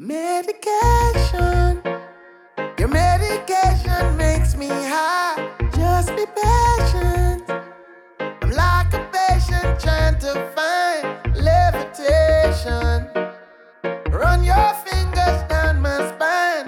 Medication, your medication makes me high. Just be patient. I'm like a patient trying to find levitation. Run your fingers down my spine,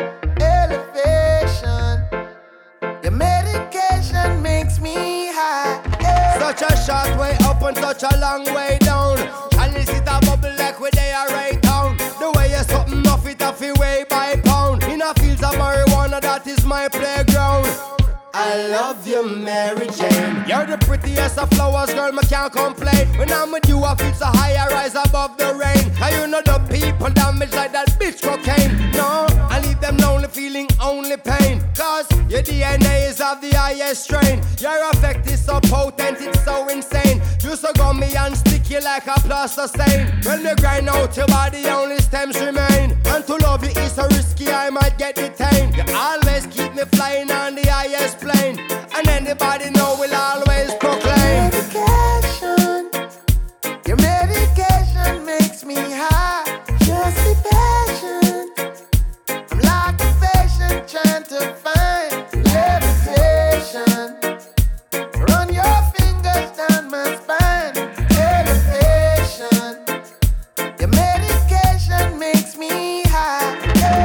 elevation. Your medication makes me high. Such a short way up and such a long way down. And you see that bubble like where they are right down. The way you're something off it off your way by pound. In a fields of marijuana, that is my playground. I love you, Mary Jane. You're the prettiest of flowers, girl, me can't complain. When I'm with you, I feel so high, I rise above the rain. And you know the people damage like that bitch cocaine. No, I leave them lonely, feeling only pain. Cause your DNA is of the highest strain. Your effect is so potent, it's so insane. You so gummy and sticky like a plaster stain. When you grind out your body, only stems remain. And to love you is so risky, I might get detained. You always keep me flying on the highest plane. And anybody know will always proclaim. Medication, your medication makes me high. Just be patient. I'm like a patient trying to find levitation. Run your fingers down my spine, elevation. Your medication makes me high.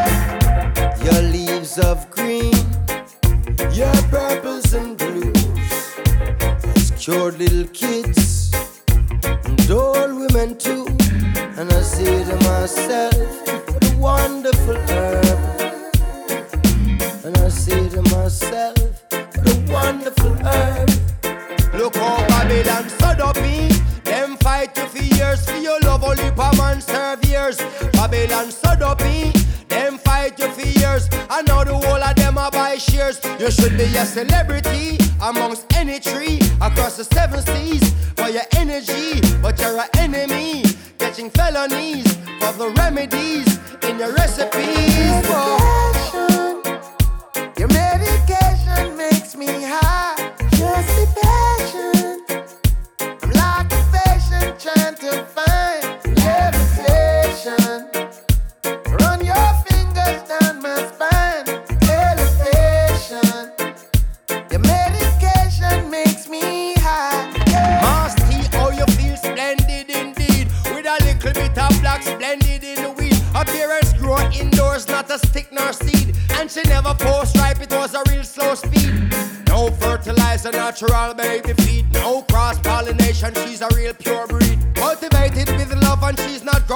Your leaves of green, your purples and blues has cured little kids and old women too. And I say to myself, what a wonderful herb. And I say to myself, what a wonderful herb. Look how Babylon stood up me. Them fight you for years, for your love only per man serve years. Babylon stood up me. Them fight you for years. I know the whole of them are buy shares. You should be a celebrity amongst any tree across the 7 seas for your energy, but you're an enemy, catching felonies for the remedies in your recipes. Medication, your medication makes me high. Just be patient. I'm like a patient trying to find levitation. Run your fingers down my spine, elevation. Your medication makes me high. Master, oh you feel splendid indeed. With a little bit of black splendid in the weed. Her parents grew her indoors, not a stick nor seed. And she never post-ripe, it was a real slow speed. No fertilizer, natural baby feed. No cross-pollination, she's a real pure breed. Cultivated with love and she's not